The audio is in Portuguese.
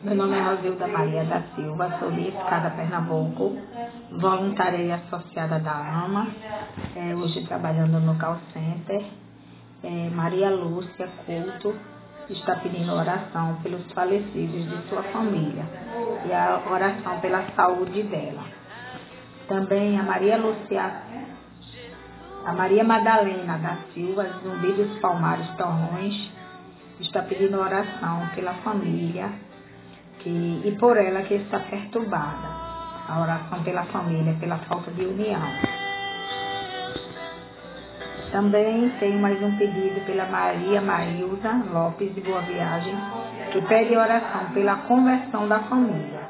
Meu nome é Rosilda Maria da Silva, sou de Escada, Pernambuco, voluntária e associada da AMA, hoje trabalhando no call center. Maria Lúcia Couto está pedindo oração pelos falecidos de sua família e a oração pela saúde dela. Também a Maria Madalena da Silva, Zumbi dos Palmares Torrões, está pedindo oração pela família e por ela que está perturbada. A oração pela família, pela falta de união. Também tem mais um pedido pela Maria Marilza Lopes de Boa Viagem, que pede oração pela conversão da família.